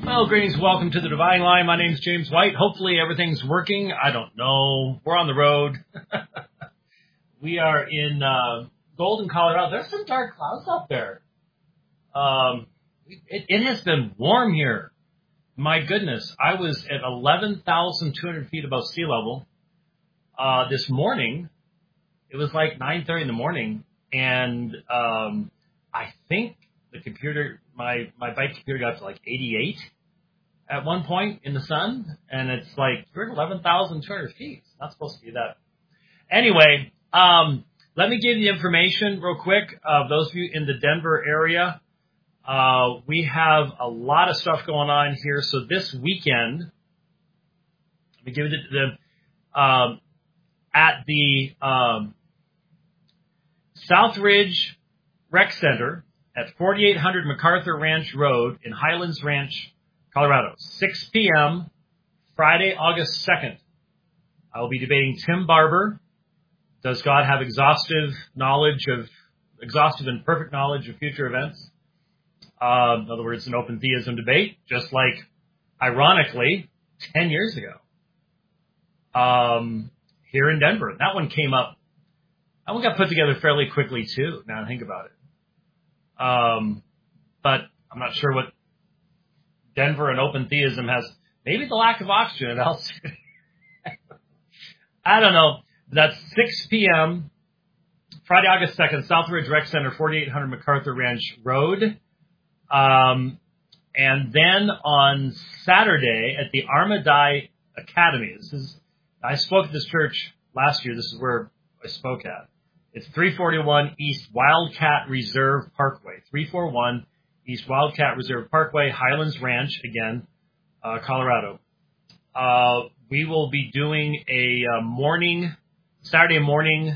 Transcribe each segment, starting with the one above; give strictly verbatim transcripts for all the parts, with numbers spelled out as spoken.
Well, greetings. Welcome to the Divine Line. My name's James White. Hopefully everything's working. I don't know. We're on the road. We are in uh, Golden, Colorado. There's some dark clouds up there. Um, it, it has been warm here. My goodness. I was at eleven thousand two hundred feet above sea level uh, this morning. It was like nine thirty in the morning. And um, I think the computer, my, my bike computer got to like eighty-eight. At one point in the sun, and it's like, you're at eleven thousand two hundred feet. It's not supposed to be that. Anyway, um, let me give you information real quick of those of you in the Denver area. Uh, we have a lot of stuff going on here. So this weekend, let me give it to them, um, at the um, Southridge Rec Center at forty-eight hundred MacArthur Ranch Road in Highlands Ranch, Colorado, six p.m., Friday, August second. I will be debating Tim Barber. Does God have exhaustive knowledge of, exhaustive and perfect knowledge of future events? Uh, in other words, an open theism debate, just like, ironically, ten years ago, um, here in Denver. That one came up. That one got put together fairly quickly, too, now I think about it. Um, but I'm not sure what Denver and open theism has. Maybe the lack of oxygen at altitude. I don't know. That's six p.m., Friday, August second, Southridge Rec Center, forty-eight hundred MacArthur Ranch Road. Um, and then on Saturday at the Armadai Academy. This is, I spoke at this church last year. This is where I spoke at. It's three forty-one East Wildcat Reserve Parkway. three forty-one East Wildcat Reserve Parkway, Highlands Ranch, again, uh, Colorado. Uh, we will be doing a uh, morning, Saturday morning,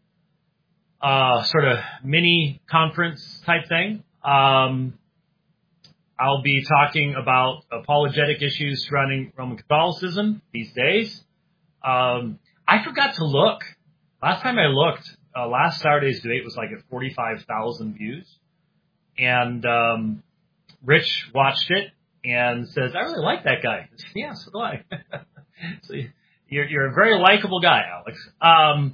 uh, sort of mini conference type thing. Um, I'll be talking about apologetic issues surrounding Roman Catholicism these days. Um, I forgot to look. Last time I looked, uh, last Saturday's debate was like at forty-five thousand views. And um, Rich watched it and says, I really like that guy. Said, yeah, so do I. So you're, you're a very likable guy, Alex. Um,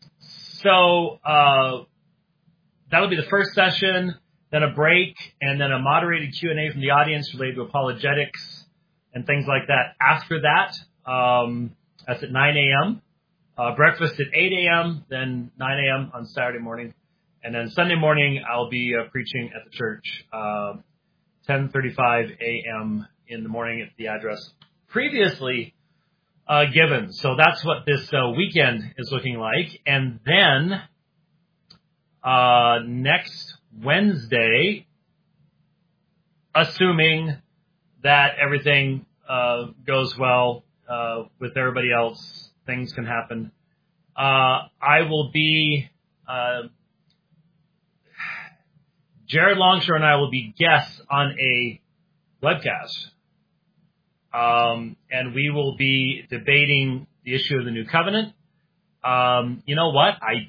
so uh, that'll be the first session, then a break, and then a moderated Q and A from the audience related to apologetics and things like that. After that, um, that's at nine a.m. Uh, breakfast at eight a.m., then nine a.m. on Saturday morning. And then Sunday morning, I'll be uh, preaching at the church, uh, ten thirty-five a.m. in the morning at the address previously uh, given. So that's what this uh, weekend is looking like. And then uh, next Wednesday, assuming that everything uh, goes well uh, with everybody else, things can happen. Uh, I will be... Uh, Jared Longshore and I will be guests on a webcast, um, and we will be debating the issue of the New Covenant. Um, you know what? I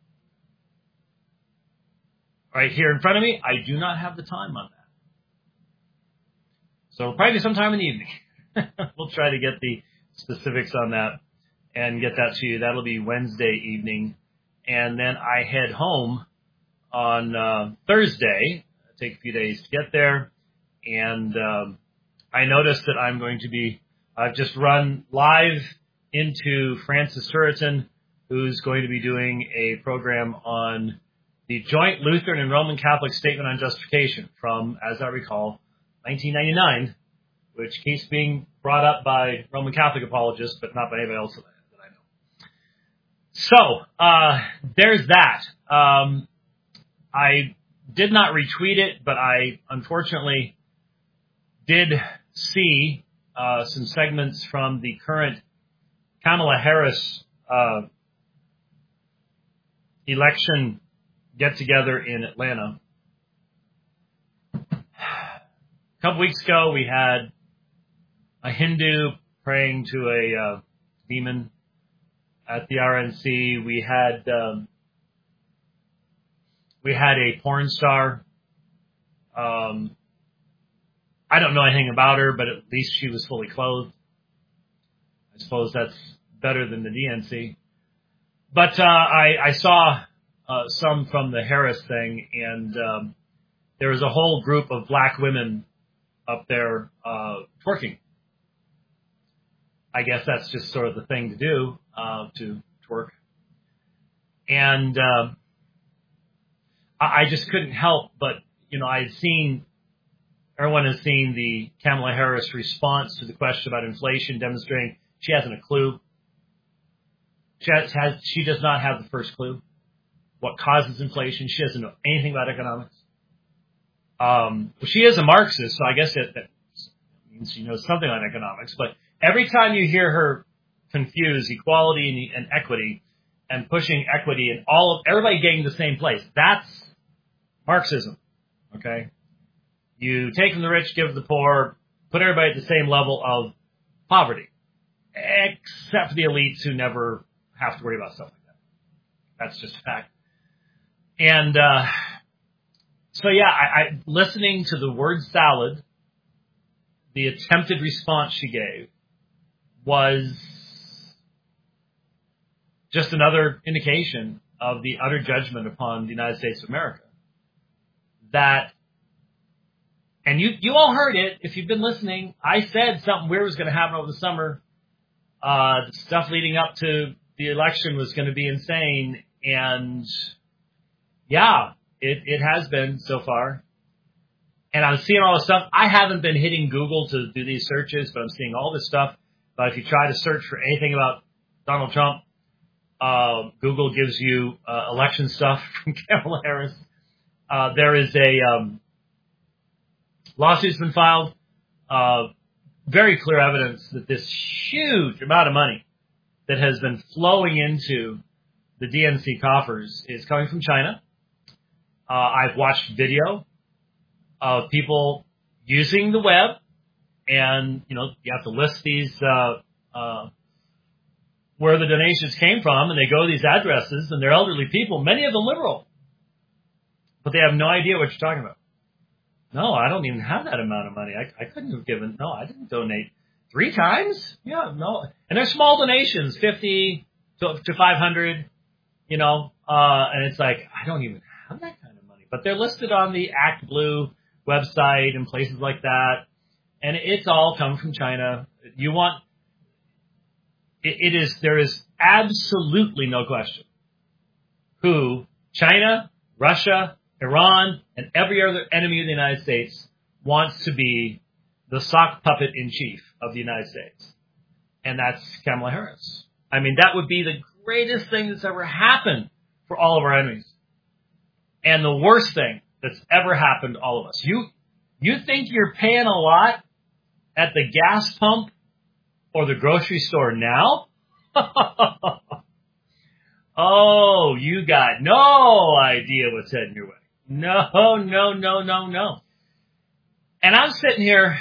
right here in front of me, I do not have the time on that. So probably sometime in the evening. We'll try to get the specifics on that and get that to you. That'll be Wednesday evening, and then I head home on uh, Thursday. Take a few days to get there. And um, I noticed that I'm going to be, I've just run live into Francis Turretin, who's going to be doing a program on the joint Lutheran and Roman Catholic statement on justification from, as I recall, nineteen ninety-nine, which keeps being brought up by Roman Catholic apologists, but not by anybody else that I know. So, uh, there's that. Um, I did not retweet it, but I unfortunately did see uh, some segments from the current Kamala Harris uh, election get-together in Atlanta. A couple weeks ago, we had a Hindu praying to a uh, demon at the R N C. We had um, we had a porn star um, I don't know anything about her, but at least she was fully clothed. I suppose that's better than the D N C. But uh, I, I saw uh, some from the Harris thing, and um, there was a whole group of black women up there uh, twerking. I guess that's just sort of the thing to do, uh, to twerk. And uh, I, I just couldn't help but, you know, I had seen, everyone has seen the Kamala Harris response to the question about inflation, demonstrating she hasn't a clue. She has, has she does not have the first clue. What causes inflation? She doesn't know anything about economics. Um, well, she is a Marxist, so I guess that, that means she knows something on economics. But every time you hear her confuse equality and, and equity, and pushing equity and all of everybody getting the same place, that's Marxism. Okay, you take from the rich, give to the poor, put everybody at the same level of poverty, except for the elites who never have to worry about stuff like that. That's just a fact. And uh, so, yeah, I, I listening to the word salad, the attempted response she gave was just another indication of the utter judgment upon the United States of America. That, and you you all heard it if you've been listening. I said something weird was going to happen over the summer. Uh, the stuff leading up to the election was going to be insane, and yeah, it, it has been so far. And I'm seeing all this stuff. I haven't been hitting Google to do these searches, but I'm seeing all this stuff. But if you try to search for anything about Donald Trump, uh, Google gives you uh, election stuff from Kamala Harris. Uh, there is a um, lawsuit's been filed. Uh, very clear evidence that this huge amount of money that has been flowing into the D N C coffers is coming from China. Uh, I've watched video of people using the web, and, you know, you have to list these, uh, uh, where the donations came from, and they go to these addresses, and they're elderly people, many of them liberal, but they have no idea what you're talking about. No, I don't even have that amount of money. I, I couldn't have given, no, I didn't donate three times. Yeah, no. And they're small donations, fifty to, to five hundred, you know, uh, and it's like, I don't even have that kind of money, but they're listed on the Act Blue website and places like that. And it's all come from China. You want, it, it is, there is absolutely no question who China, Russia, Iran, and every other enemy of the United States wants to be the sock puppet in chief of the United States. And that's Kamala Harris. I mean, that would be the greatest thing that's ever happened for all of our enemies. And the worst thing that's ever happened to all of us. You, you think you're paying a lot at the gas pump or the grocery store now? Oh, you got no idea what's heading your way. No, no, no, no, no. And I'm sitting here,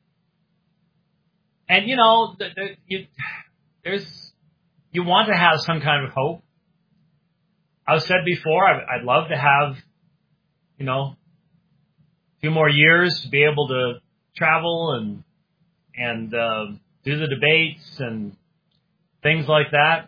and you know, the, the, you, there's, you want to have some kind of hope. I've said before, I, I'd love to have, you know, a few more years to be able to travel and and uh, do the debates and things like that.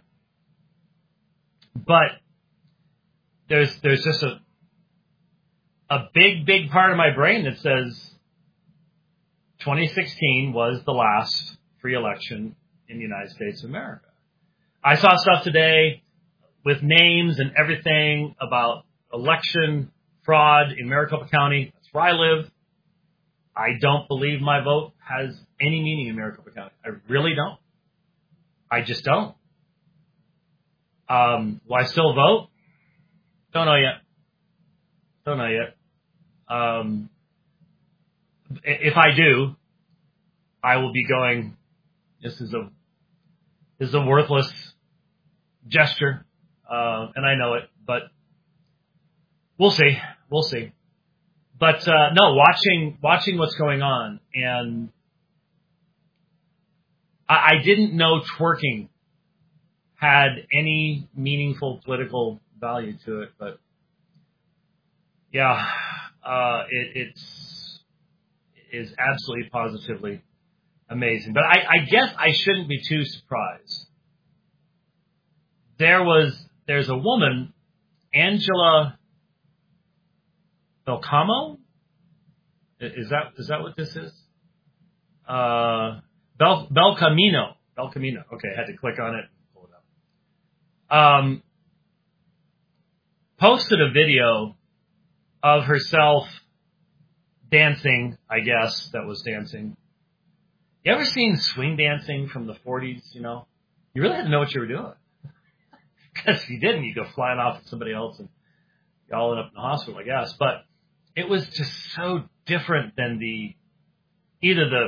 But there's there's just a a big, big part of my brain that says twenty sixteen was the last free election in the United States of America. I saw stuff today with names and everything about election fraud in Maricopa County. That's where I live. I don't believe my vote has any meaning in Maricopa County. I really don't. I just don't. Um, will I still vote? Don't know yet. Don't know yet. Um, if I do, I will be going, this is a, this is a worthless gesture. Uh, and I know it, but we'll see. We'll see. But, uh, no, watching, watching what's going on, and I, I didn't know twerking had any meaningful political value to it, but yeah, uh, it, it's, is absolutely positively amazing. But I, I guess I shouldn't be too surprised. There was, there's a woman, Angela Belcamo? Is that, is that what this is? Uh, Bel, Belcamino. Belcamino. Okay, I had to click on it. Pull it up. Um, posted a video of herself dancing, I guess, that was dancing. You ever seen swing dancing from the forties, you know? You really had to know what you were doing. Because if you didn't, you'd go flying off with somebody else and y'all end up in the hospital, I guess. But it was just so different than the, either the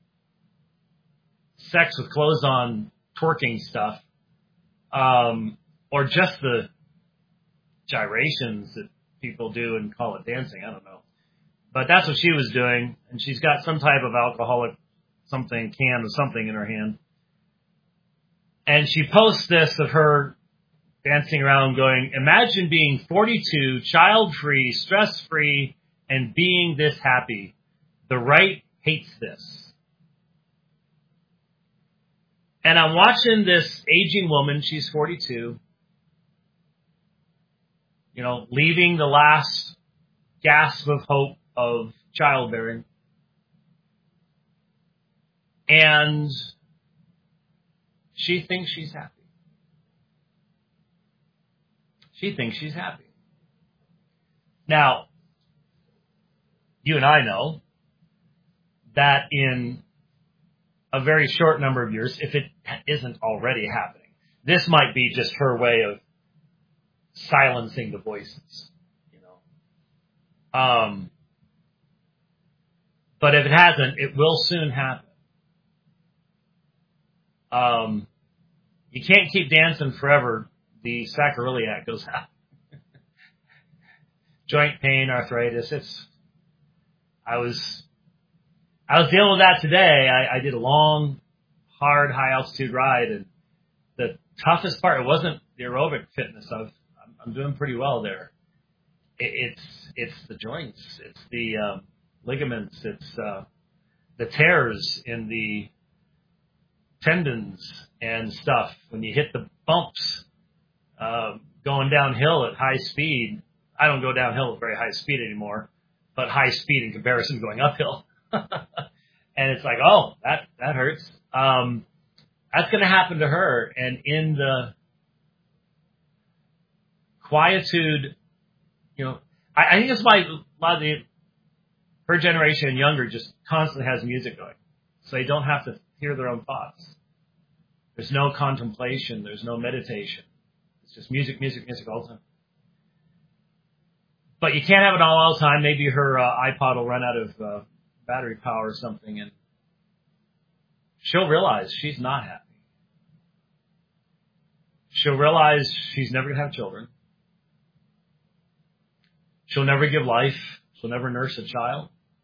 sex with clothes on twerking stuff, um, or just the gyrations that people do and call it dancing. I don't know. But that's what she was doing. And she's got some type of alcoholic something, can of something in her hand. And she posts this of her dancing around going, imagine being forty-two, child-free, stress-free, and being this happy. The right hates this. And I'm watching this aging woman, she's forty-two, you know, leaving the last gasp of hope of childbearing. And she thinks she's happy. She thinks she's happy. Now, you and I know that in a very short number of years, if it isn't already happening, this might be just her way of silencing the voices, you know. Um, but if it hasn't, it will soon happen. Um, you can't keep dancing forever. The sacroiliac goes out. Joint pain, arthritis. It's. I was. I was dealing with that today. I, I did a long, hard, high altitude ride, and the toughest part, it wasn't the aerobic fitness. I was, I'm, I'm doing pretty well there. It, it's it's the joints. It's the um, ligaments. It's uh, the tears in the tendons and stuff when you hit the bumps. Uh, going downhill at high speed. I don't go downhill at very high speed anymore, but high speed in comparison to going uphill. And it's like, oh, that, that hurts. Um, that's going to happen to her. And in the quietude, you know, I, I think that's why a lot of the, her generation and younger just constantly has music going. So they don't have to hear their own thoughts. There's no contemplation. There's no meditation. It's just music, music, music all the time. But you can't have it all, all the time. Maybe her uh, iPod will run out of uh, battery power or something, and she'll realize she's not happy. She'll realize she's never going to have children. She'll never give life. She'll never nurse a child.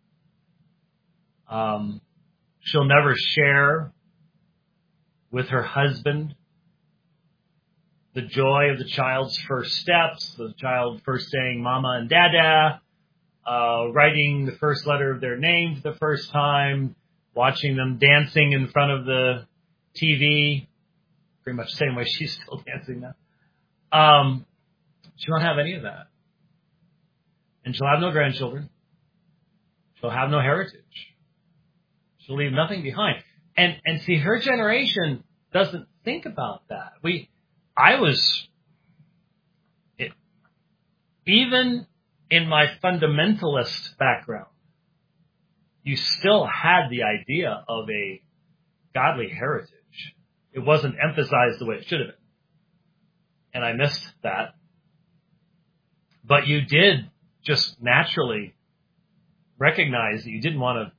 Um, she'll never share with her husband the joy of the child's first steps, the child first saying mama and dada, uh, writing the first letter of their name for the first time, watching them dancing in front of the T V, pretty much the same way she's still dancing now. Um, she won't have any of that. And she'll have no grandchildren. She'll have no heritage. She'll leave nothing behind. And, and see, her generation doesn't think about that. We, I was, it, even in my fundamentalist background, you still had the idea of a godly heritage. It wasn't emphasized the way it should have been. And I missed that. But you did just naturally recognize that you didn't want to,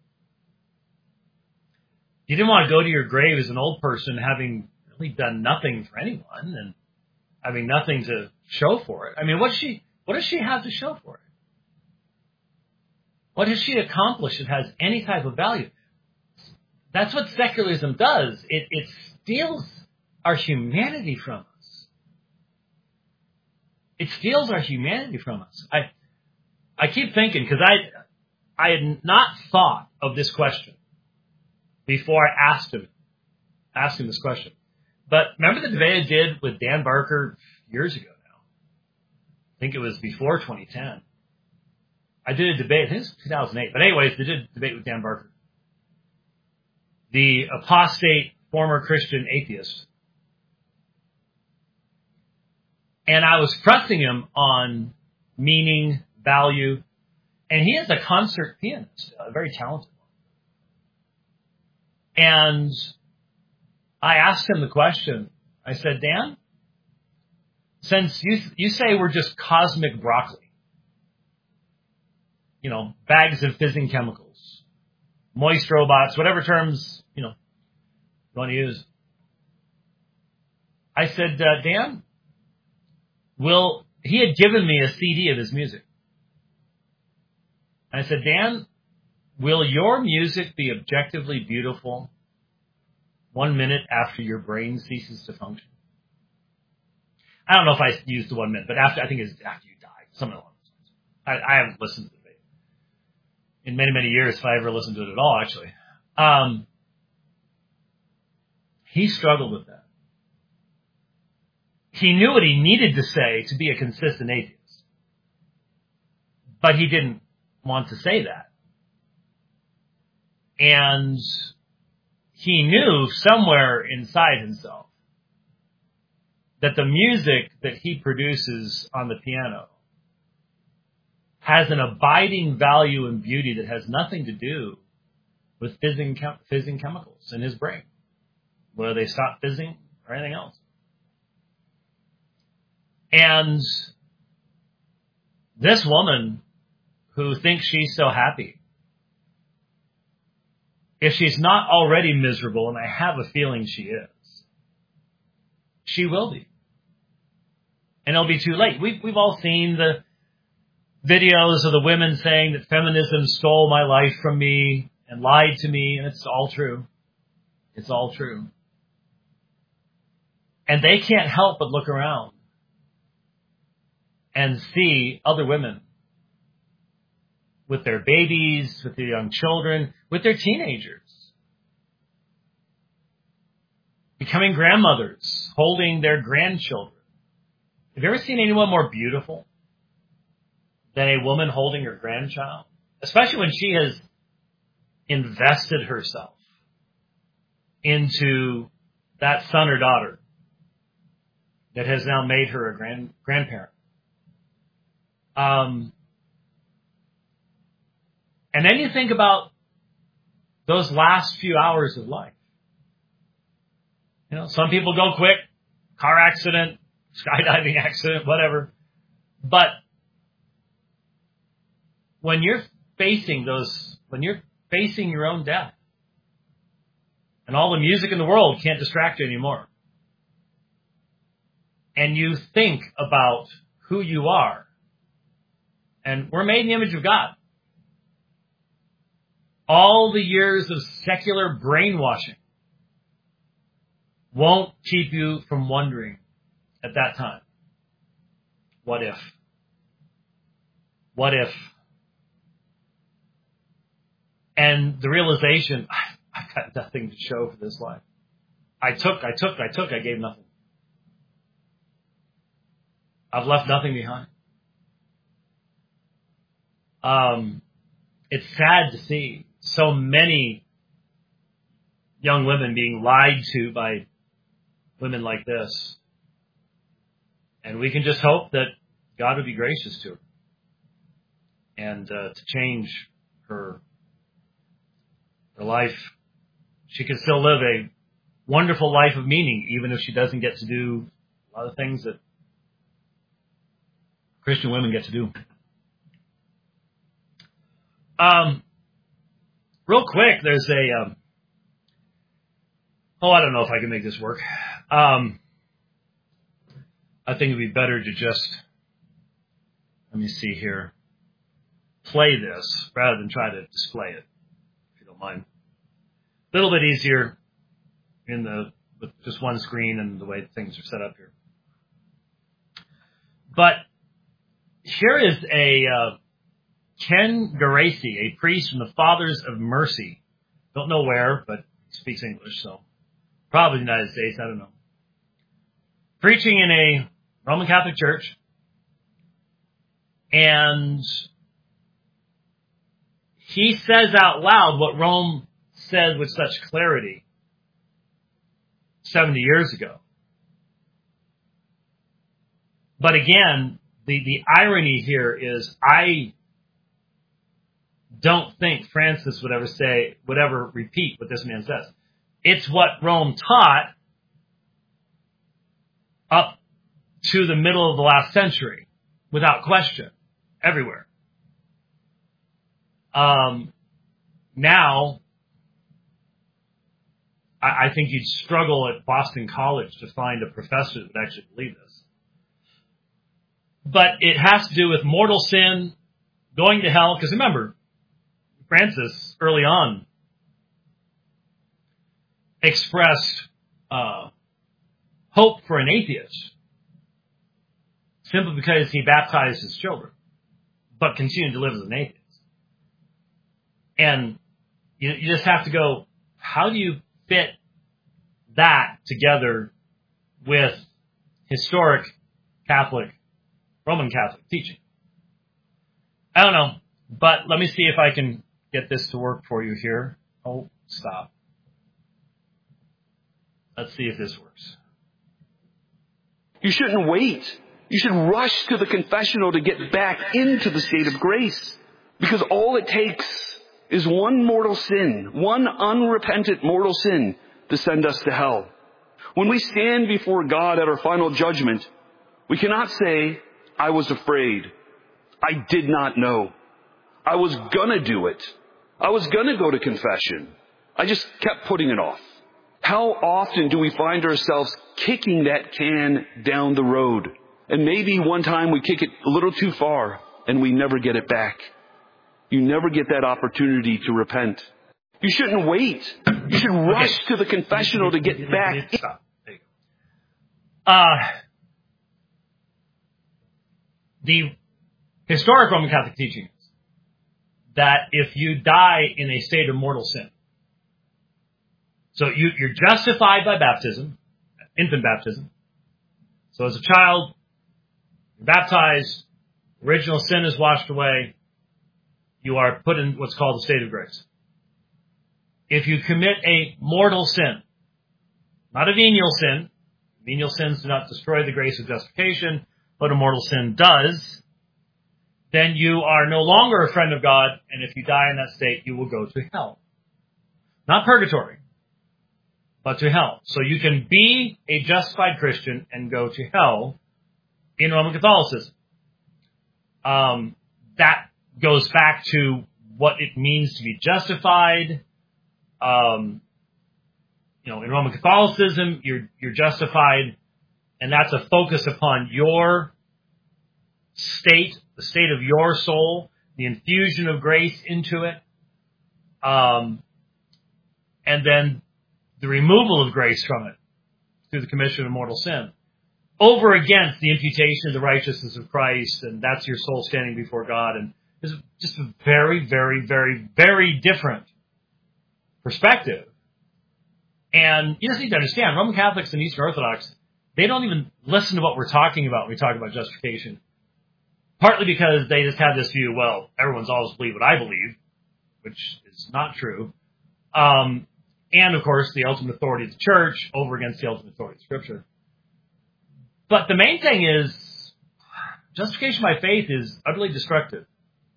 you didn't want to go to your grave as an old person having really done nothing for anyone and having nothing to show for it. I mean, what does she, what does she have to show for it? What has she accomplished that has any type of value? That's what secularism does. It, it steals our humanity from us. It steals our humanity from us. I, I keep thinking, because I, I had not thought of this question before I asked him, asked him this question. But remember the debate I did with Dan Barker years ago now? I think it was before twenty ten. I did a debate, I think it was two thousand eight. But anyways, I did a debate with Dan Barker, the apostate former Christian atheist. And I was pressing him on meaning, value, and he is a concert pianist, a very talented one. And I asked him the question. I said, Dan, since you you say we're just cosmic broccoli, you know, bags of fizzing chemicals, moist robots, whatever terms, you know, you want to use. I said, uh, Dan, will, he had given me a C D of his music. I said, Dan, will your music be objectively beautiful one minute after your brain ceases to function? I don't know if I used the one minute, but after, I think it's after you die, something along those lines. I, I haven't listened to the debate in many, many years, if I ever listened to it at all, actually. Um, he struggled with that. He knew what he needed to say to be a consistent atheist, but he didn't want to say that. And he knew somewhere inside himself that the music that he produces on the piano has an abiding value and beauty that has nothing to do with fizzing, chem- fizzing chemicals in his brain, whether they stop fizzing or anything else. And this woman who thinks she's so happy, if she's not already miserable, and I have a feeling she is, she will be. And it'll be too late. We've, we've all seen the videos of the women saying that feminism stole my life from me and lied to me, and it's all true. It's all true. And they can't help but look around and see other women with their babies, with their young children, with their teenagers, becoming grandmothers, holding their grandchildren. Have you ever seen anyone more beautiful than a woman holding her grandchild? Especially when she has invested herself into that son or daughter that has now made her a grand grandparent. Um, and then you think about those last few hours of life. You know, some people go quick, car accident, skydiving accident, whatever. But when you're facing those, when you're facing your own death, and all the music in the world can't distract you anymore, and you think about who you are, and we're made in the image of God. All the years of secular brainwashing won't keep you from wondering at that time, what if? What if? And the realization, I've got nothing to show for this life. I took, I took, I took, I gave nothing. I've left nothing behind. Um, it's sad to see so many young women being lied to by women like this. And we can just hope that God would be gracious to her and uh, to change her, her life. She can still live a wonderful life of meaning, even if she doesn't get to do a lot of things that Christian women get to do. Um, real quick, there's a, um, oh, I don't know if I can make this work. Um, I think it'd be better to just, let me see here, play this rather than try to display it, if you don't mind. A little bit easier in the, with just one screen and the way things are set up here. But here is a, uh, Ken Geraci, a priest from the Fathers of Mercy. Don't know where, but he speaks English, so probably the United States, I don't know. Preaching in a Roman Catholic church, and he says out loud what Rome said with such clarity seventy years ago. But again, the, the irony here is I don't think Francis would ever say, would ever repeat what this man says. It's what Rome taught up to the middle of the last century, without question, everywhere. Um, now, I, I think you'd struggle at Boston College to find a professor that would actually believe this. But it has to do with mortal sin, going to hell, because remember, Francis, early on, expressed uh, hope for an atheist simply because he baptized his children, but continued to live as an atheist. And you, you just have to go, how do you fit that together with historic Catholic, Roman Catholic teaching? I don't know, but let me see if I can get this to work for you here. Oh, stop. Let's see if this works. You shouldn't wait. You should rush to the confessional to get back into the state of grace. Because all it takes is one mortal sin, one unrepentant mortal sin to send us to hell. When we stand before God at our final judgment, we cannot say, I was afraid. I did not know. I was gonna do it. I was gonna go to confession. I just kept putting it off. How often do we find ourselves kicking that can down the road? And maybe one time we kick it a little too far and we never get it back. You never get that opportunity to repent. You shouldn't wait. You should rush okay. to the confessional to get back. Stop. There you go. Uh, the historic Roman Catholic teaching is that if you die in a state of mortal sin, so you, you're justified by baptism, infant baptism. So as a child, you're baptized, original sin is washed away, you are put in what's called the state of grace. If you commit a mortal sin, not a venial sin, venial sins do not destroy the grace of justification, but a mortal sin does, then you are no longer a friend of God, and if you die in that state, you will go to hell. Not purgatory, but to hell. So you can be a justified Christian and go to hell in Roman Catholicism. Um, that goes back to what it means to be justified. Um, you know, in Roman Catholicism, you're you're justified, and that's a focus upon your state, the state of your soul, the infusion of grace into it, um, and then the removal of grace from it through the commission of mortal sin, over against the imputation of the righteousness of Christ, and that's your soul standing before God. And it's just a very, very, very, very different perspective. And you just need to understand, Roman Catholics and Eastern Orthodox, they don't even listen to what we're talking about when we talk about justification. Partly because they just have this view, well, everyone's always believed what I believe, which is not true. Um, and, of course, the ultimate authority of the church over against the ultimate authority of Scripture. But the main thing is, justification by faith is utterly destructive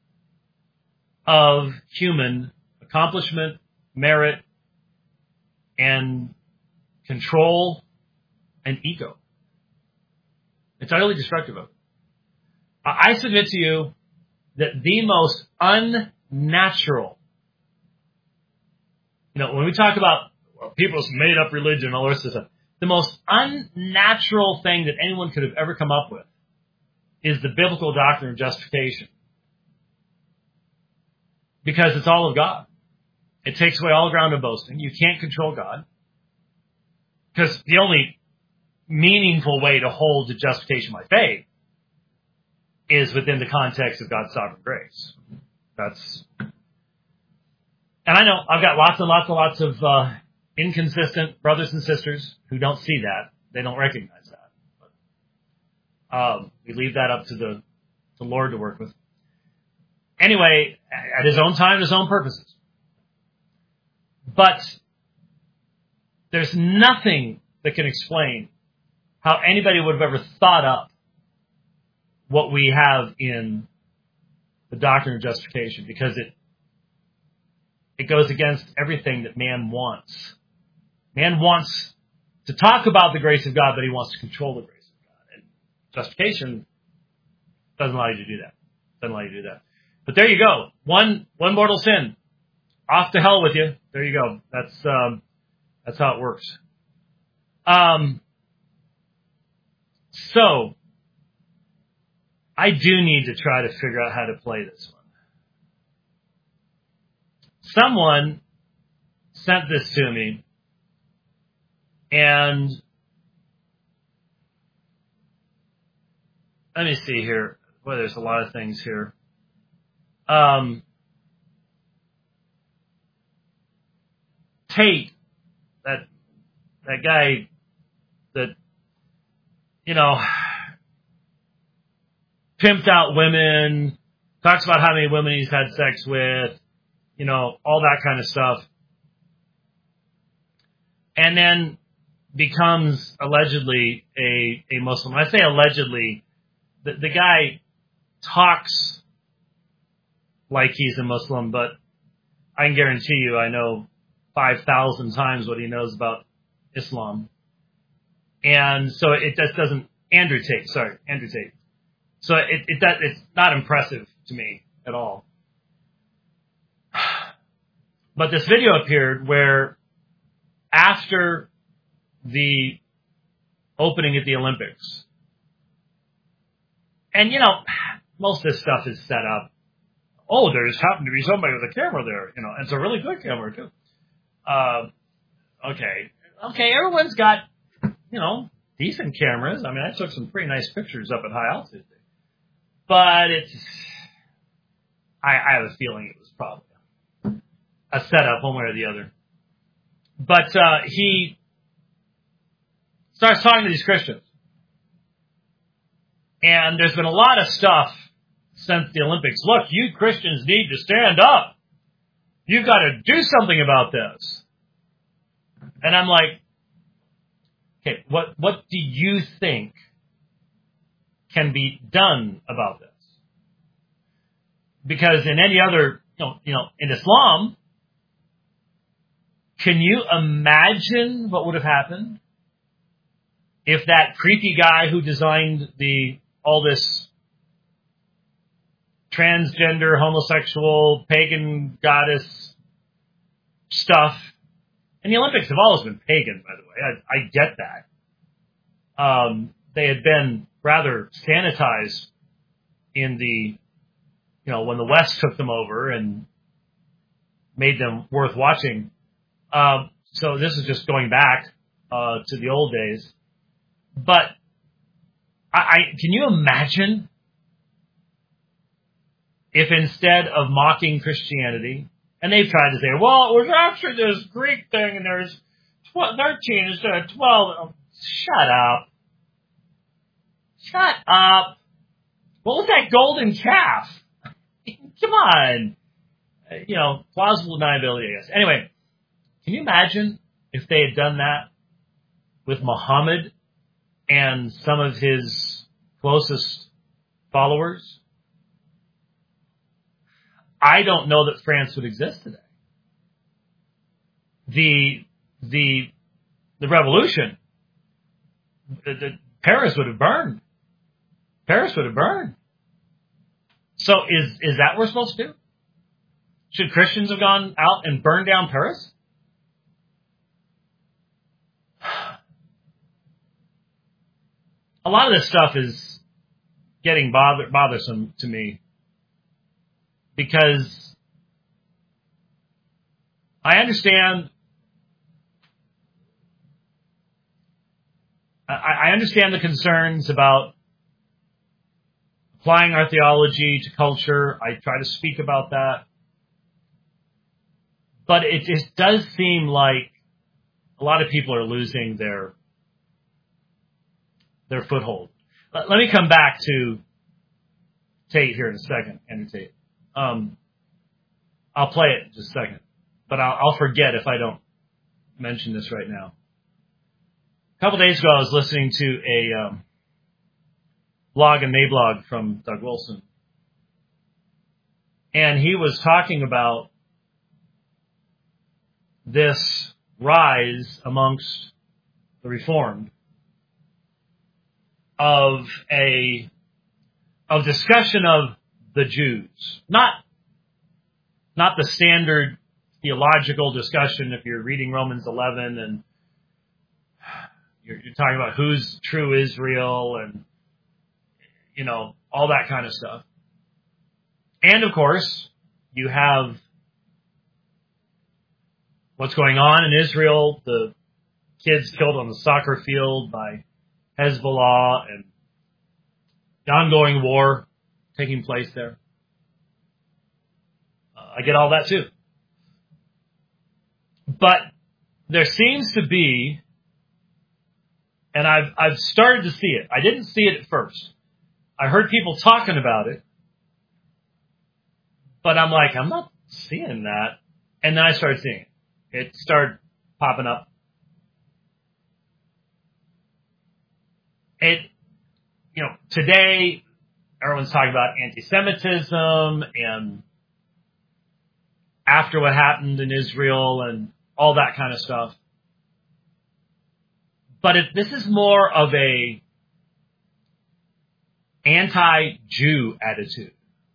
of human accomplishment, merit, and control, and ego. It's utterly destructive of it. I submit to you that the most unnatural, you know, when we talk about well, people's made-up religion and all the rest of stuff, the most unnatural thing that anyone could have ever come up with is the biblical doctrine of justification. Because it's all of God. It takes away all ground of boasting. You can't control God. Because the only meaningful way to hold to justification by faith is within the context of God's sovereign grace. That's, and I know I've got lots and lots and lots of uh, inconsistent brothers and sisters who don't see that. They don't recognize that. But, um, we leave that up to the, the Lord to work with. Anyway, at his own time, his own purposes. But there's nothing that can explain how anybody would have ever thought up what we have in the doctrine of justification, because it it goes against everything that man wants. Man wants to talk about the grace of God, but he wants to control the grace of God. And justification doesn't allow you to do that. Doesn't allow you to do that. But there you go. One one mortal sin. Off to hell with you. There you go. That's um, that's how it works. Um. So, I do need to try to figure out how to play this one. Someone sent this to me, and let me see here. Boy, there's a lot of things here. Um, Tate, that that guy that, you know, pimped out women, talks about how many women he's had sex with, you know, all that kind of stuff. And then becomes allegedly a, a Muslim. I say allegedly, the, the guy talks like he's a Muslim, but I can guarantee you I know five thousand times what he knows about Islam. And so it just doesn't, Andrew Tate, sorry, Andrew Tate. So it, it that it's not impressive to me at all. But this video appeared where after the opening at the Olympics, and you know, most of this stuff is set up. Oh, there's happened to be somebody with a camera there, you know, and it's a really good camera too. Uh, okay, okay, everyone's got, you know, decent cameras. I mean, I took some pretty nice pictures up at high altitude. But it's, I, I have a feeling it was probably a setup one way or the other. But uh, he starts talking to these Christians. And there's been a lot of stuff since the Olympics. Look, you Christians need to stand up. You've got to do something about this. And I'm like, okay, what, what do you think can be done about this? Because in any other, you know, you know, in Islam, can you imagine what would have happened if that creepy guy who designed the all this transgender, homosexual, pagan goddess stuff, and the Olympics have always been pagan, by the way. I, I get that. Um, they had been rather sanitized in the, you know, when the West took them over and made them worth watching. Um, so this is just going back uh, to the old days. But I, I can you imagine if instead of mocking Christianity, and they've tried to say, well, it was actually this Greek thing, and there's thirteen instead of twelve. Oh, shut up. Shut up. What was that golden calf? Come on. Uh, you know, plausible deniability, I guess. Anyway, can you imagine if they had done that with Muhammad and some of his closest followers? I don't know that France would exist today. The the the revolution, the, the, Paris would have burned. Paris would have burned. So is is that what we're supposed to do? Should Christians have gone out and burned down Paris? A lot of this stuff is getting bother, bothersome to me because I understand I, I understand the concerns about applying our theology to culture. I try to speak about that. But it just does seem like a lot of people are losing their their foothold. Let, let me come back to Tate here in a second, Andrew Tate. Um, I'll play it in just a second, but I'll, I'll forget if I don't mention this right now. A couple days ago, I was listening to a um, blog and Mablog from Doug Wilson, and he was talking about this rise amongst the Reformed of a of discussion of the Jews, not not the standard theological discussion. If you're reading Romans eleven and you're, you're talking about who's true Israel and you know all that kind of stuff, and of course you have what's going on in Israel, the kids killed on the soccer field by Hezbollah and the ongoing war taking place there. Uh, I get all that too. But there seems to be, and I've, I've started to see it. I didn't see it at first. I heard people talking about it, but I'm like, I'm not seeing that. And then I started seeing it. It started popping up. It, you know, today everyone's talking about anti-Semitism and after what happened in Israel and all that kind of stuff. But if this is more of a anti-Jew attitude.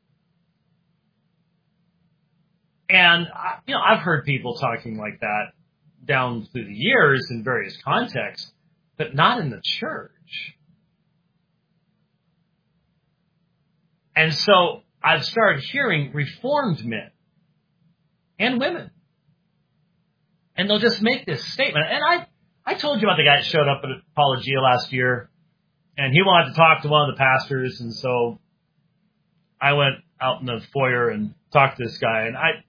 And, you know, I've heard people talking like that down through the years in various contexts, but not in the church. And so I've started hearing Reformed men and women. And they'll just make this statement. And I, I told you about the guy that showed up at Apologia last year, and he wanted to talk to one of the pastors, and so I went out in the foyer and talked to this guy, and I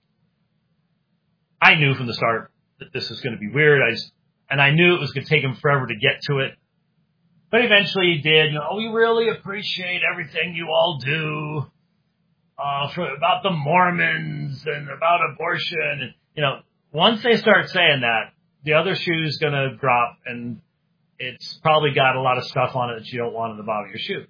I knew from the start that this was going to be weird. I just, and I knew it was going to take him forever to get to it. But eventually he did. You know, oh, we really appreciate everything you all do uh, for, about the Mormons and about abortion. And, you know, once they start saying that, the other shoe's going to drop, and it's probably got a lot of stuff on it that you don't want in the bottom of your shoe.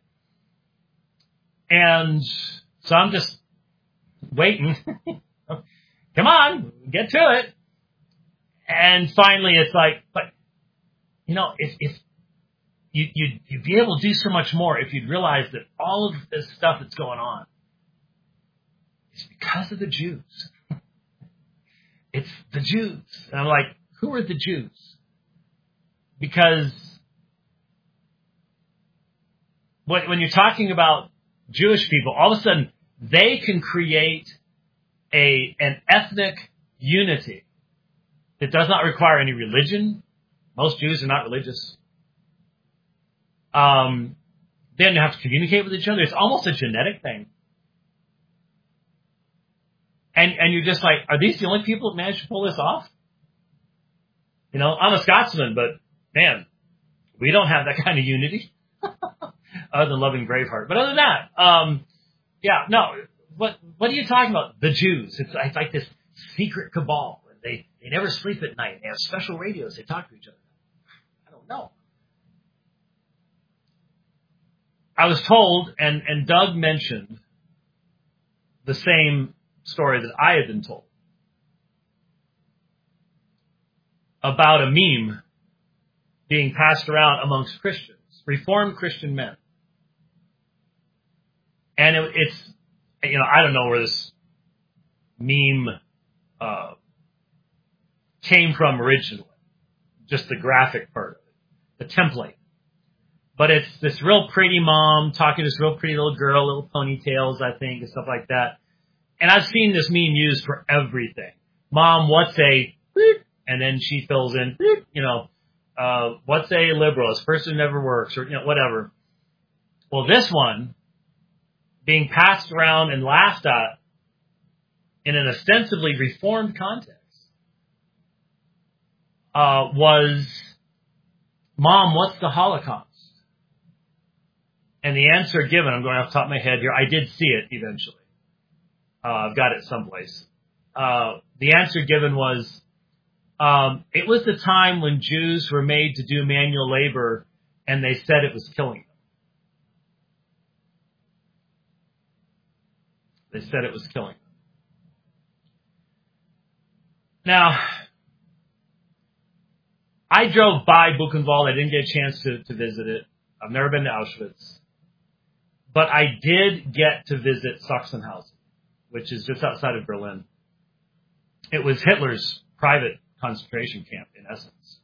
And so I'm just waiting. Come on, get to it. And finally it's like, but, you know, if, if you, you'd, you'd be able to do so much more if you'd realize that all of this stuff that's going on is because of the Jews. It's the Jews. And I'm like, who are the Jews? Because when you're talking about Jewish people, all of a sudden they can create a an ethnic unity that does not require any religion. Most Jews are not religious. Um, they don't have to communicate with each other. It's almost a genetic thing. And and you're just like, are these the only people that manage to pull this off? You know, I'm a Scotsman, but man, we don't have that kind of unity. Other than loving Braveheart. But other than that, um, yeah, no, what what are you talking about? The Jews. It's, it's like this secret cabal. They they never sleep at night. They have special radios. They talk to each other. I don't know. I was told, and, and Doug mentioned the same story that I had been told about a meme being passed around amongst Christians, Reformed Christian men. And it, it's, you know, I don't know where this meme uh, came from originally, just the graphic part of it, the template. But it's this real pretty mom talking to this real pretty little girl, little ponytails, I think, and stuff like that. And I've seen this meme used for everything. Mom, what's a, and then she fills in, you know, uh, what's a liberal? This person never works, or, you know, whatever. Well, this one being passed around and laughed at in an ostensibly reformed context uh, was, Mom, what's the Holocaust? And the answer given, I'm going off the top of my head here, I did see it eventually. Uh, I've got it someplace. Uh, the answer given was, um, it was the time when Jews were made to do manual labor, and they said it was killing them. They said it was killing them. Now, I drove by Buchenwald. I didn't get a chance to, to visit it. I've never been to Auschwitz. But I did get to visit Sachsenhausen, which is just outside of Berlin. It was Hitler's private concentration camp, in essence.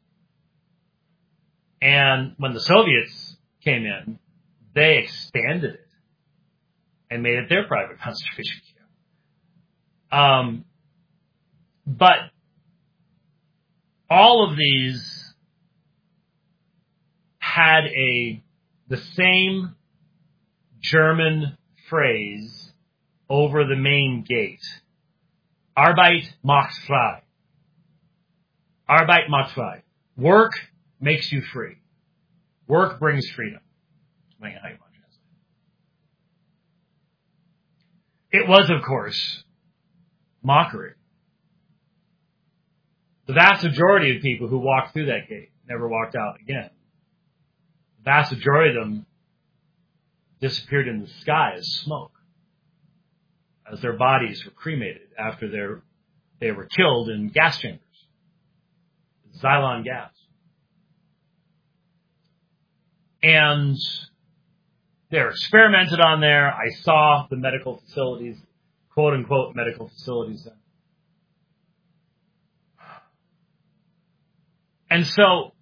And when the Soviets came in, they expanded it and made it their private concentration camp. Um, but all of these had a the same German phrase over the main gate. Arbeit macht frei. Arbeit macht frei. Work makes you free. Work brings freedom. It was, of course, mockery. The vast majority of people who walked through that gate never walked out again. The vast majority of them disappeared in the sky as smoke, as their bodies were cremated after their, they were killed in gas chambers, Xylon gas. And they're experimented on there. I saw the medical facilities, quote-unquote medical facilities there. And so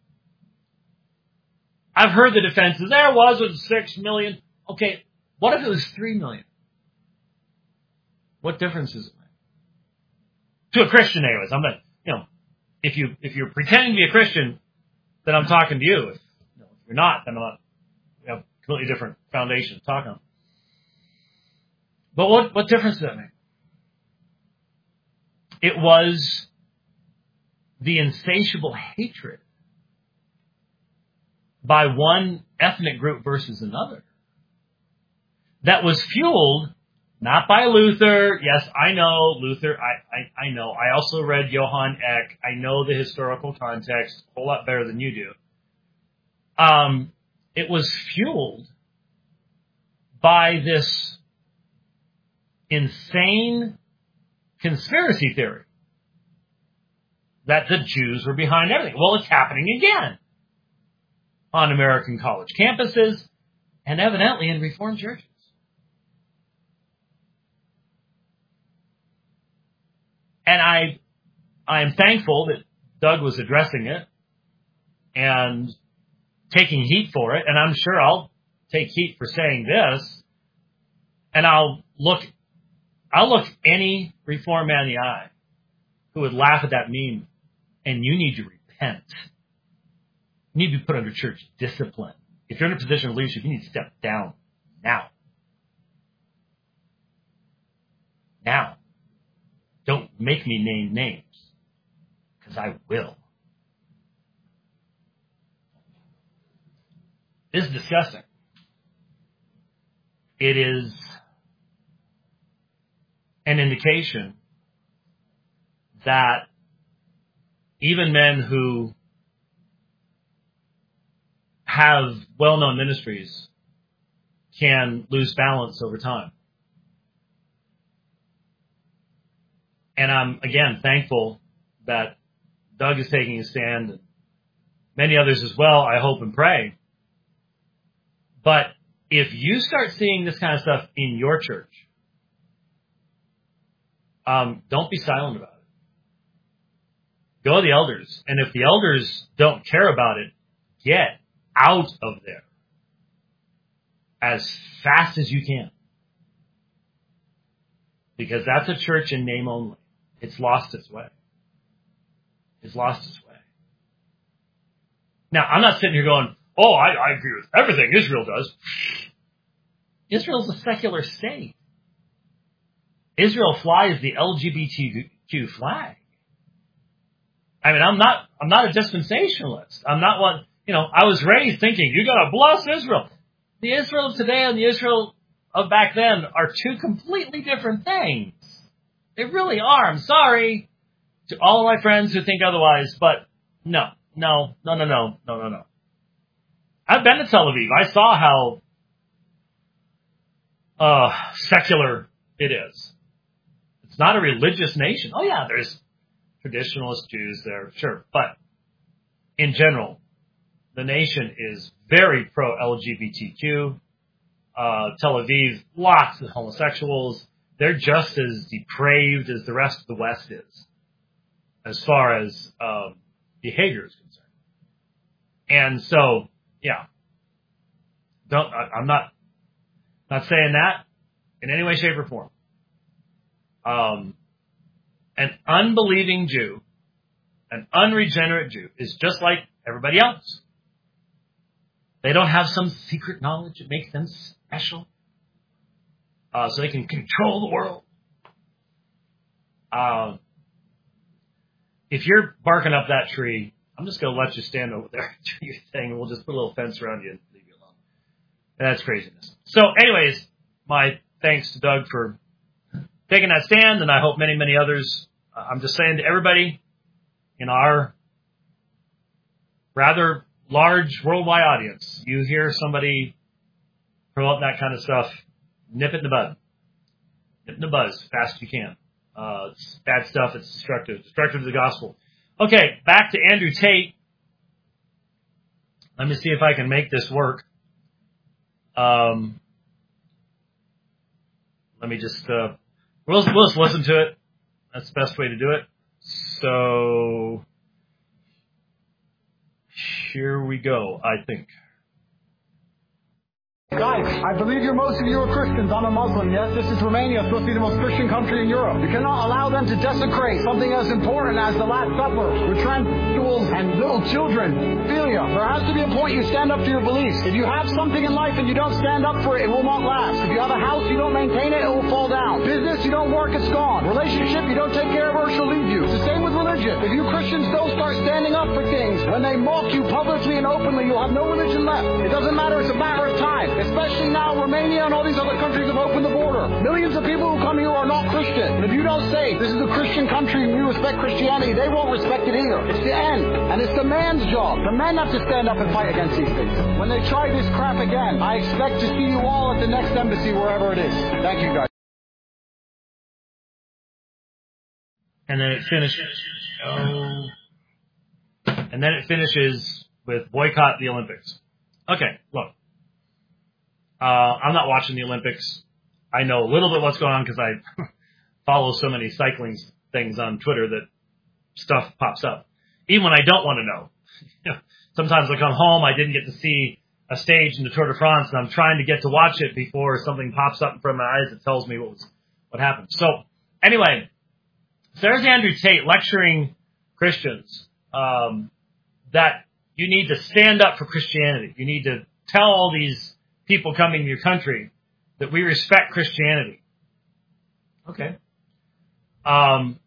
I've heard the defenses, there wasn't six million. Okay, what if it was three million? What difference does it make? To a Christian, anyways. I'm not, you know, if you if you're pretending to be a Christian, then I'm talking to you. If, you know, if you're not, then I'm not. We have a completely different foundation to talk on. But what what difference does that make? It was the insatiable hatred by one ethnic group versus another that was fueled not by Luther. Yes, I know Luther. I, I, I know. I also read Johann Eck. I know the historical context a whole lot better than you do. Um, it was fueled by this insane conspiracy theory that the Jews were behind everything. Well, it's happening again on American college campuses and evidently in Reformed churches. And I, I am thankful that Doug was addressing it and taking heat for it. And I'm sure I'll take heat for saying this. And I'll look, I'll look any Reformed man in the eye who would laugh at that meme. And you need to repent. You need to be put under church discipline. If you're in a position of leadership, you need to step down now. Now. Don't make me name names, because I will. This is disgusting. It is an indication that even men who have well-known ministries can lose balance over time. And I'm, again, thankful that Doug is taking a stand, and many others as well, I hope and pray. But if you start seeing this kind of stuff in your church, um, don't be silent about it. Go to the elders. And if the elders don't care about it, get out of there as fast as you can. Because that's a church in name only. It's lost its way. It's lost its way. Now, I'm not sitting here going, oh, I, I agree with everything Israel does. Israel's a secular state. Israel flies the L G B T Q flag. I mean, I'm not, I'm not a dispensationalist. I'm not one, you know, I was raised thinking, you gotta bless Israel. The Israel of today and the Israel of back then are two completely different things. They really are. I'm sorry to all of my friends who think otherwise, but no, no, no, no, no, no, no, no. I've been to Tel Aviv. I saw how uh, secular it is. It's not a religious nation. Oh yeah, there's traditionalist Jews there, sure. But in general, the nation is very pro-L G B T Q. Uh, Tel Aviv, lots of homosexuals. They're just as depraved as the rest of the West is, as far as um, behavior is concerned. And so, yeah, don't. I, I'm not not saying that in any way, shape, or form. Um, an unbelieving Jew, an unregenerate Jew, is just like everybody else. They don't have some secret knowledge that makes them special, uh, so they can control the world. Uh, if you're barking up that tree, I'm just going to let you stand over there and do your thing, and we'll just put a little fence around you and leave you alone. That's craziness. So anyways, my thanks to Doug for taking that stand, and I hope many, many others. Uh, I'm just saying to everybody in our rather large worldwide audience, you hear somebody promote that kind of stuff, nip it in the bud. Nip it in the bud as fast as you can. Uh, it's bad stuff. It's destructive. Destructive to the gospel. Okay, back to Andrew Tate. Let me see if I can make this work. Um, let me just, uh, we'll, we'll just listen to it. That's the best way to do it. So, here we go, I think. Guys, I believe you're most of you are Christians. I'm a Muslim, yes? This is Romania, supposed to be the most Christian country in Europe. You cannot allow them to desecrate something as important as the Last Supper with transsexuals and little children. Philia. There has to be a point you stand up to your beliefs. If you have something in life and you don't stand up for it, it will not last. If you have a house, you don't maintain it, it will fall down. Business, you don't work, it's gone. Relationship, you don't take care of her, she'll leave you. It's the same with religion. If you Christians don't start standing up for things, when they mock you publicly and openly, you'll have no religion left. It doesn't matter, it's a matter of time. Especially now, Romania and all these other countries have opened the border. Millions of people who come here are not Christian. And if you don't say, this is a Christian country and we respect Christianity, they won't respect it either. It's the end. And it's the man's job. The men have to stand up and fight against these things. When they try this crap again, I expect to see you all at the next embassy, wherever it is. Thank you, guys. And then it finishes. Oh. And then it finishes with boycott the Olympics. Okay, look. Uh, I'm not watching the Olympics. I know a little bit what's going on because I follow so many cycling things on Twitter that stuff pops up. Even when I don't want to know. You know, sometimes I come home, I didn't get to see a stage in the Tour de France, and I'm trying to get to watch it before something pops up in front of my eyes that tells me what was what happened. So anyway, so there's Andrew Tate lecturing Christians um, that you need to stand up for Christianity. You need to tell all these people coming to your country that we respect Christianity. Okay. Um,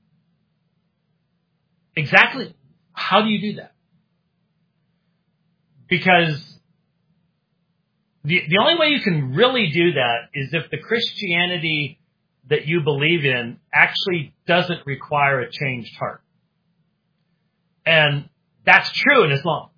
exactly how do you do that? Because the the only way you can really do that is if the Christianity that you believe in actually doesn't require a changed heart. And that's true in Islam.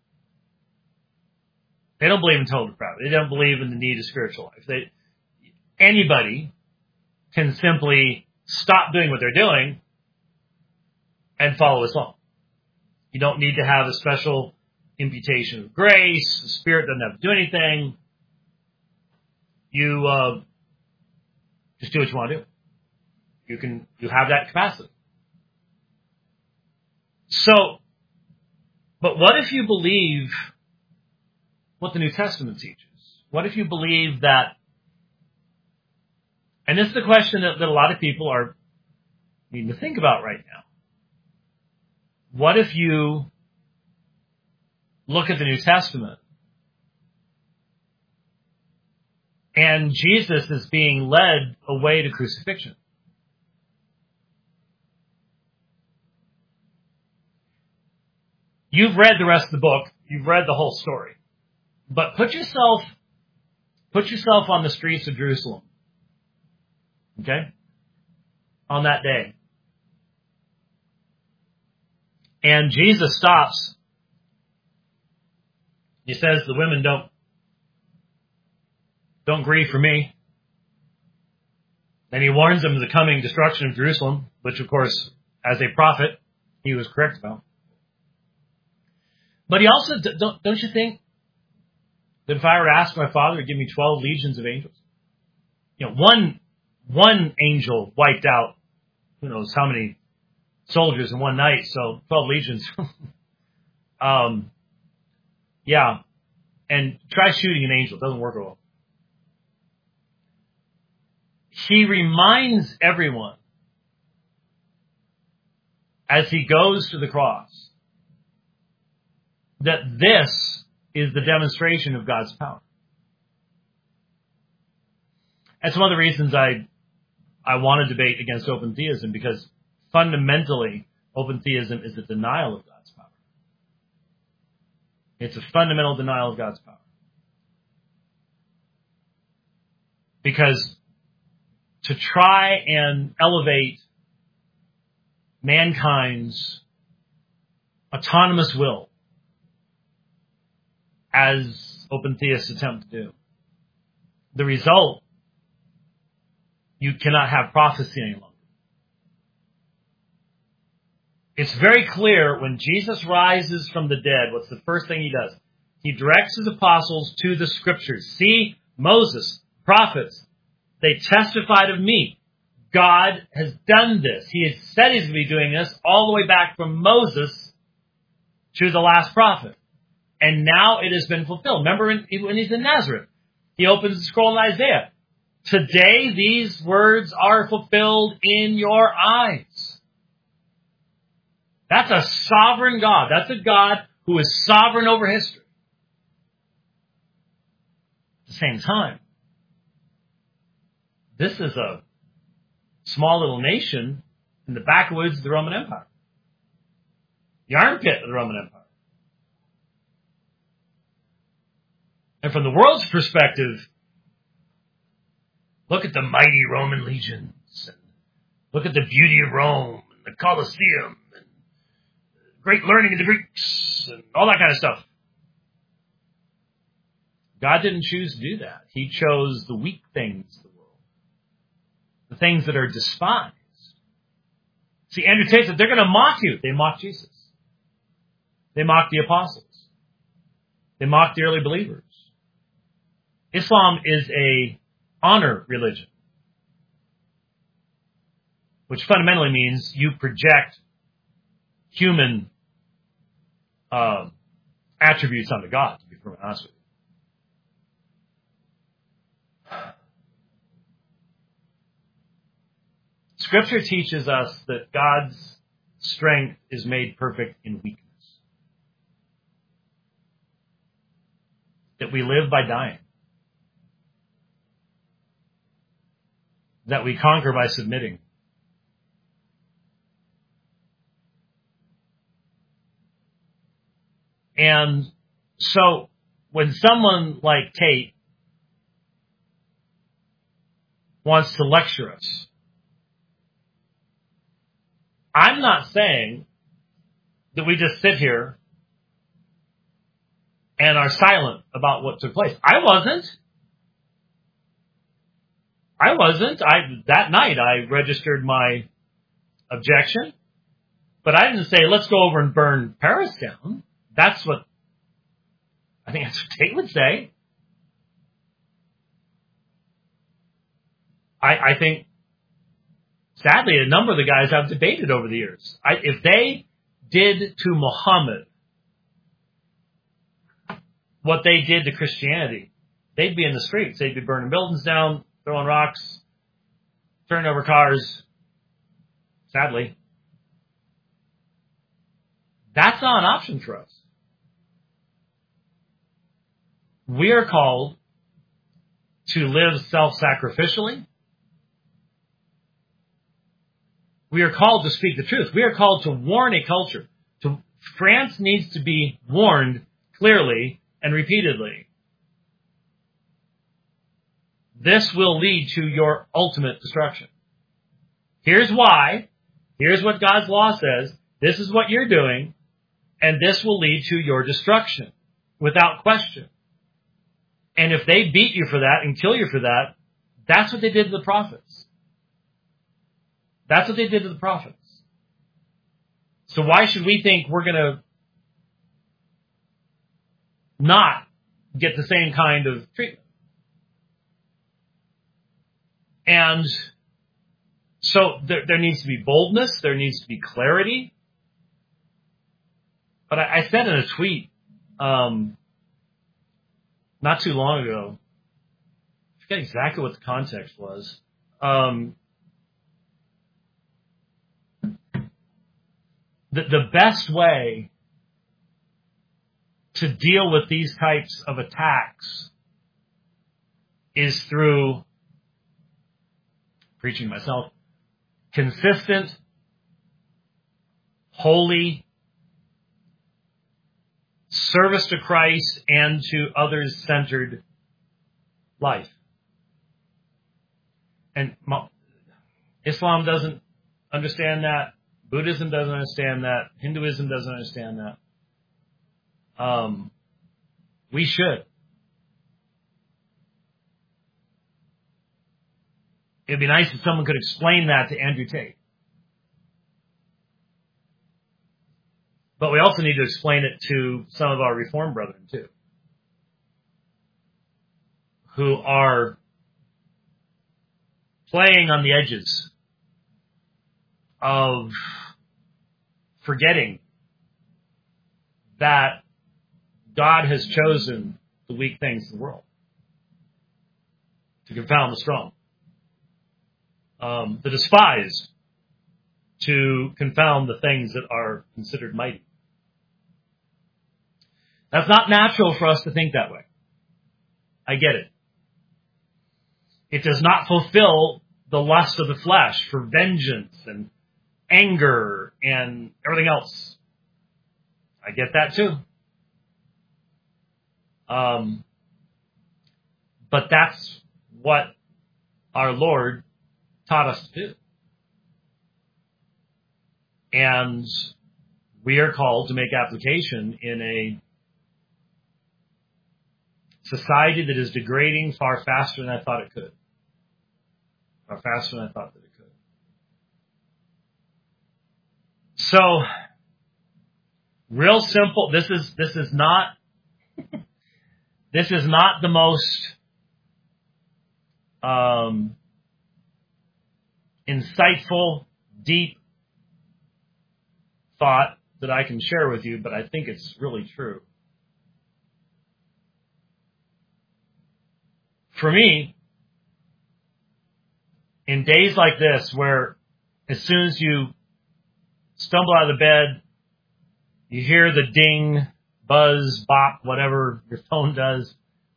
They don't believe in total depravity. They don't believe in the need of spiritual life. They, anybody can simply stop doing what they're doing and follow Islam. You don't need to have a special imputation of grace. The Spirit doesn't have to do anything. You uh, just do what you want to do. You can. You have that capacity. So, but what if you believe what the New Testament teaches? What if you believe that, and this is the question that, that a lot of people are needing to think about right now. What if you look at the New Testament And Jesus is being led away to crucifixion. You've read the rest of the book. You've read the whole story. But put yourself, put yourself on the streets of Jerusalem. Okay? On that day. And Jesus stops. He says, the women don't, don't grieve for me. Then he warns them of the coming destruction of Jerusalem, which of course, as a prophet, he was correct about. But he also, don't, don't you think that if I were to ask my Father to give me twelve legions of angels, you know, one, one angel wiped out who knows how many soldiers in one night, so twelve legions. um, yeah. And try shooting an angel. It doesn't work at all. He reminds everyone as he goes to the cross that this is the demonstration of God's power. That's one of the reasons I I want to debate against open theism, because fundamentally, open theism is a denial of God's power. It's a fundamental denial of God's power. Because to try and elevate mankind's autonomous will, as open theists attempt to do, the result, you cannot have prophecy any longer. It's very clear when Jesus rises from the dead, what's the first thing he does? He directs his apostles to the scriptures. See, Moses, prophets, they testified of me. God has done this. He has said he's going to be doing this all the way back from Moses to the last prophet. And now it has been fulfilled. Remember when he's in Nazareth, he opens the scroll in Isaiah. Today these words are fulfilled in your eyes. That's a sovereign God. That's a God who is sovereign over history. At the same time, this is a small little nation in the backwoods of the Roman Empire. The armpit of the Roman Empire. And from the world's perspective, look at the mighty Roman legions. And look at the beauty of Rome and the Colosseum and great learning of the Greeks and all that kind of stuff. God didn't choose to do that. He chose the weak things of the world. The things that are despised. See, Andrew Tate said, they're going to mock you. They mocked Jesus. They mocked the apostles. They mocked the early believers. Islam is a honor religion, which fundamentally means you project human uh, attributes onto God, to be perfectly honest with you. Scripture teaches us that God's strength is made perfect in weakness. That we live by dying. That we conquer by submitting. And so when someone like Tate wants to lecture us, I'm not saying that we just sit here and are silent about what took place. I wasn't. I wasn't. I that night I registered my objection, but I didn't say, let's go over and burn Paris down. That's what, I think that's what Tate would say. I, I think, sadly, a number of the guys I've debated over the years. I, if they did to Muhammad what they did to Christianity, they'd be in the streets. They'd be burning buildings down, throwing rocks, turning over cars. Sadly. That's not an option for us. We are called to live self-sacrificially. We are called to speak the truth. We are called to warn a culture. To, France needs to be warned clearly and repeatedly. This will lead to your ultimate destruction. Here's why. Here's what God's law says. This is what you're doing. And this will lead to your destruction without question. And if they beat you for that and kill you for that, that's what they did to the prophets. That's what they did to the prophets. So why should we think we're going to not get the same kind of treatment? And so there, there needs to be boldness. There needs to be clarity. But I, I said in a tweet um, not too long ago, I forget exactly what the context was. Um, the, the best way to deal with these types of attacks is through, preaching myself, consistent, holy service to Christ and to others-centered life. And Islam doesn't understand that. Buddhism doesn't understand that. Hinduism doesn't understand that. Um, we should. It'd be nice if someone could explain that to Andrew Tate. But we also need to explain it to some of our Reformed brethren, too, who are playing on the edges of forgetting that God has chosen the weak things of the world to confound the strong. Um, the despised to confound the things that are considered mighty. That's not natural for us to think that way. I get it. It does not fulfill the lust of the flesh for vengeance and anger and everything else. I get that too. Um, but that's what our Lord taught us to do. And we are called to make application in a society that is degrading far faster than I thought it could. Far faster than I thought that it could. So, real simple. This is this is not this is not the most um, insightful, deep thought that I can share with you, but I think it's really true. For me, in days like this, where as soon as you stumble out of the bed, you hear the ding, buzz, bop, whatever your phone does,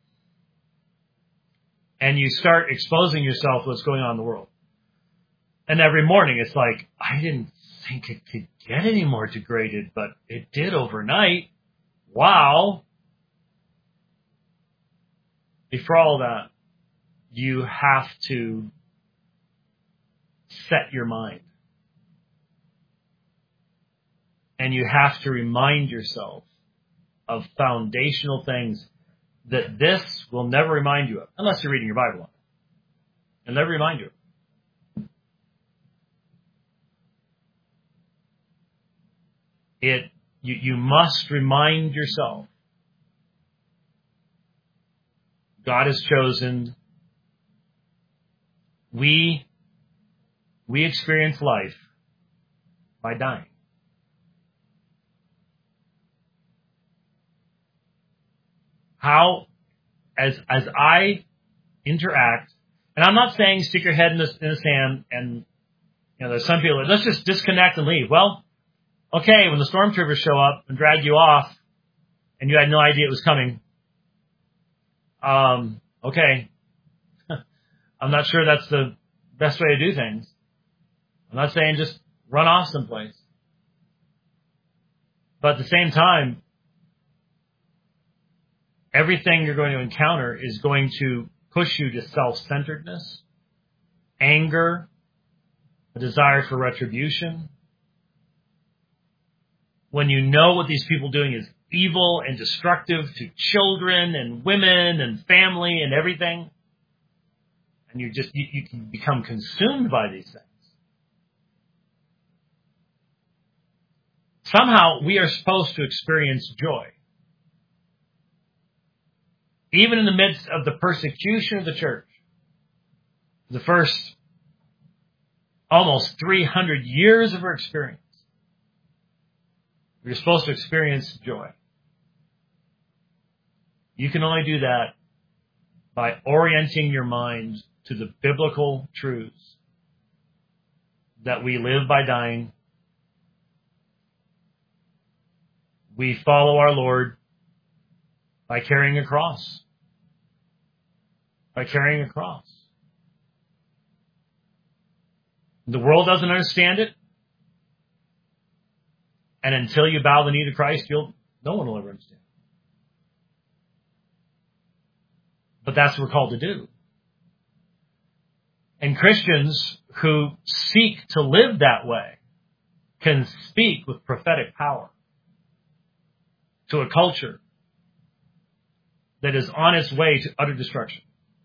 and you start exposing yourself to what's going on in the world. And every morning it's like, I didn't think it could get any more degraded, but it did overnight. Wow. Before all that, you have to set your mind. And you have to remind yourself of foundational things that this will never remind you of, unless you're reading your Bible on it. It'll never remind you of. It, you, you must remind yourself God has chosen. We, we experience life by dying. How, as as I interact, and I'm not saying stick your head in the, in the sand and, you know, there's some people that let's just disconnect and leave. Well, okay, when the stormtroopers show up and drag you off and you had no idea it was coming, um, okay, I'm not sure that's the best way to do things. I'm not saying just run off someplace. But at the same time, everything you're going to encounter is going to push you to self-centeredness, anger, a desire for retribution. When you know what these people are doing is evil and destructive to children and women and family and everything, and you just you, you can become consumed by these things. Somehow we are supposed to experience joy. Even in the midst of the persecution of the church, the first almost three hundred years of our experience, we're supposed to experience joy. You can only do that by orienting your mind to the biblical truths that we live by dying. We follow our Lord by carrying a cross. By carrying a cross. The world doesn't understand it. And until you bow the knee to Christ, you'll no one will ever understand. But that's what we're called to do. And Christians who seek to live that way can speak with prophetic power to a culture that is on its way to utter destruction.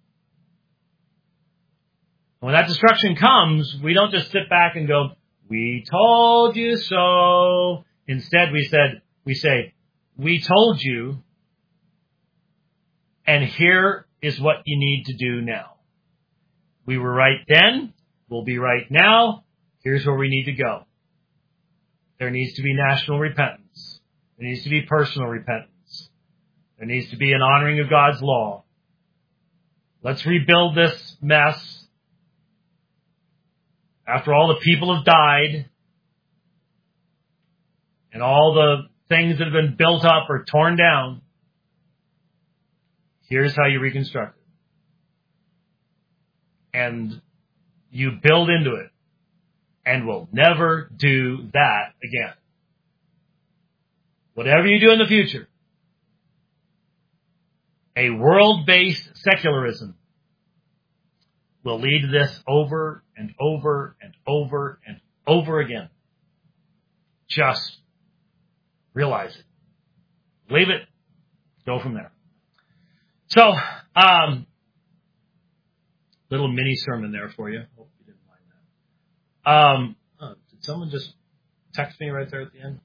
When that destruction comes, we don't just sit back and go, "We told you so." Instead, we said, we say, "We told you, and here is what you need to do now. We were right then, we'll be right now. Here's where we need to go." There needs to be national repentance. There needs to be personal repentance. There needs to be an honoring of God's law. Let's rebuild this mess. After all the people have died, and all the things that have been built up or torn down, here's how you reconstruct it. And you build into it, and will never do that again. Whatever you do in the future, a world-based secularism will lead to this over and over and over and over again. Just realize it. Leave it. Go from there. So, um, little mini sermon there for you. Hope you didn't mind that. Um, oh, did someone just text me right there at the end?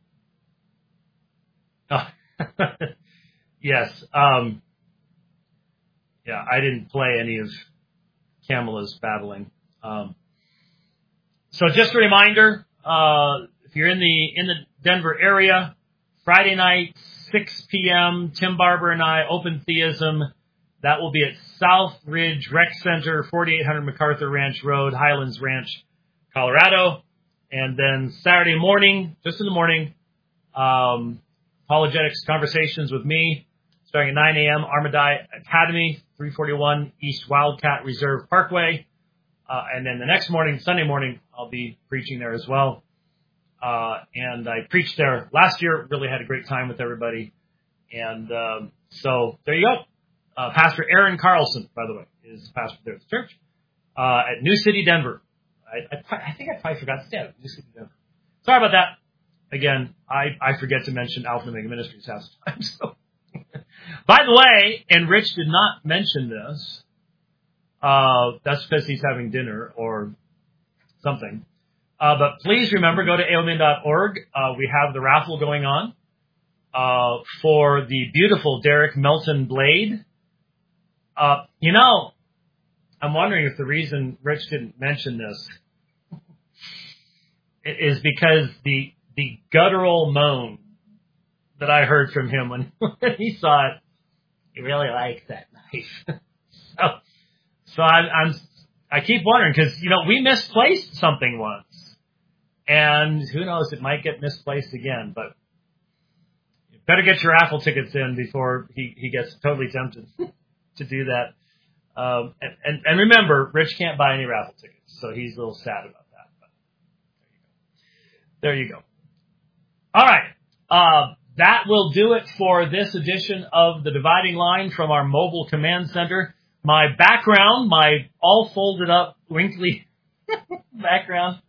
Oh, yes. Um, yeah, I didn't play any of Kamala's babbling. Um, so just a reminder, uh, if you're in the in the Denver area, Friday night, six p.m., Tim Barber and I, Open Theism. That will be at South Ridge Rec Center, forty-eight hundred MacArthur Ranch Road, Highlands Ranch, Colorado. And then Saturday morning, just in the morning, um, apologetics conversations with me, starting at nine a.m., Armadai Academy, three forty-one East Wildcat Reserve Parkway. Uh, and then the next morning, Sunday morning, I'll be preaching there as well. Uh, and I preached there last year, really had a great time with everybody. And um, so there you go. Uh, Pastor Aaron Carlson, by the way, is the pastor there at the church uh, at New City, Denver. I, I, I think I probably forgot to say it, New City, Denver. Sorry about that. Again, I, I forget to mention Alpha and Omega Ministries half the time. So, by the way, and Rich did not mention this. Uh, that's because he's having dinner or something. Uh, but please remember, go to A O M I N dot org. Uh, we have the raffle going on uh, for the beautiful Derek Melton blade. Uh, you know, I'm wondering if the reason Rich didn't mention this is because the the guttural moan that I heard from him when, when he saw it, he really likes that knife. so, so I, I'm I keep wondering because you know we misplaced something once, and who knows, it might get misplaced again. But you better get your raffle tickets in before he he gets totally tempted to do that. Um, and, and, and remember, Rich can't buy any raffle tickets, so he's a little sad about that. But there you go. There you go. All right. Uh, that will do it for this edition of The Dividing Line from our mobile command center. My background, my all folded up, wrinkly background,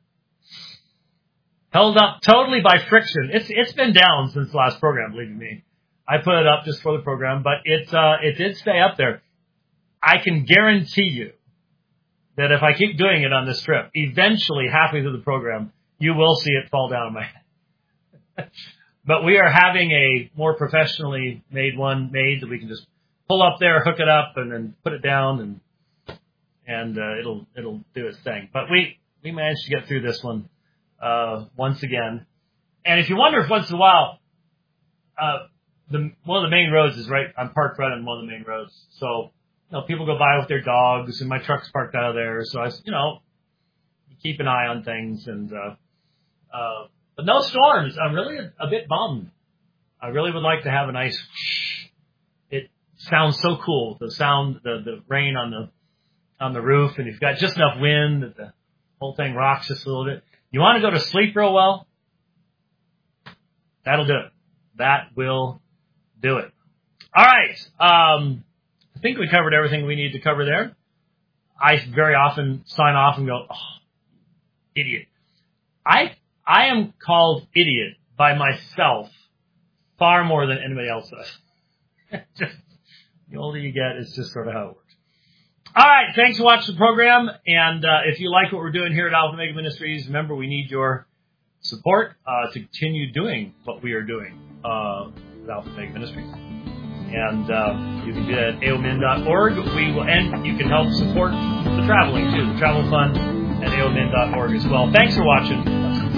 held up totally by friction. It's it's been down since the last program, believe me. I put it up just for the program, but it uh, it did stay up there. I can guarantee you that if I keep doing it on this trip, eventually halfway through the program, you will see it fall down on my head. But we are having a more professionally made one made that we can just pull up there, hook it up, and then put it down, and and uh, it'll it'll do its thing. But we we managed to get through this one uh, once again. And if you wonder if once in a while, uh, the one of the main roads is right. I'm parked right on one of the main roads, so you know people go by with their dogs, and my truck's parked out of there. So I you know keep an eye on things, and uh, uh, but no storms. I'm really a, a bit bummed. I really would like to have a nice. It sounds so cool. The sound, the the rain on the on the roof, and you've got just enough wind that the whole thing rocks just a little bit. You want to go to sleep real well? That'll do it. That will do it. All right. Um, I think we covered everything we need to cover there. I very often sign off and go, oh, idiot. I I am called idiot by myself far more than anybody else does. Just, the older you get, it's just sort of how it works. All right. Thanks for watching the program. And uh, if you like what we're doing here at Alpha Omega Ministries, remember we need your support uh, to continue doing what we are doing uh, at Alpha Omega Ministries. And uh, you can do that at A O M N dot org. We will, and you can help support the traveling too, the travel fund at A O M N dot org as well. Thanks for watching.